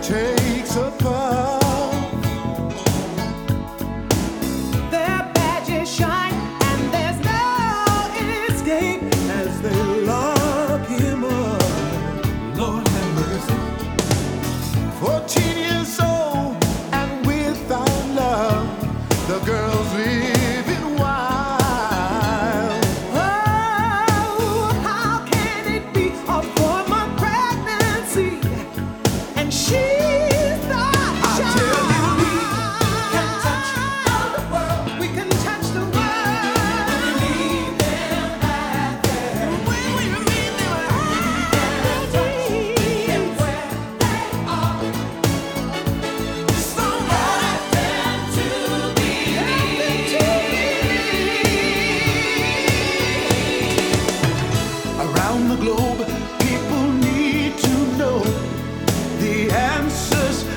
takes a puff. Their badges shine, and there's no escape as they lock him up. Lord have mercy. 14 years old and without love, the girl's living wild. Oh, how can it be a 4-month pregnancy and she's not I shy? Tell you, we can touch the world. We can touch the world. When we meet them at their when we meet them at their and where they are. Somebody them to believe. Around the globe, people need to know the answers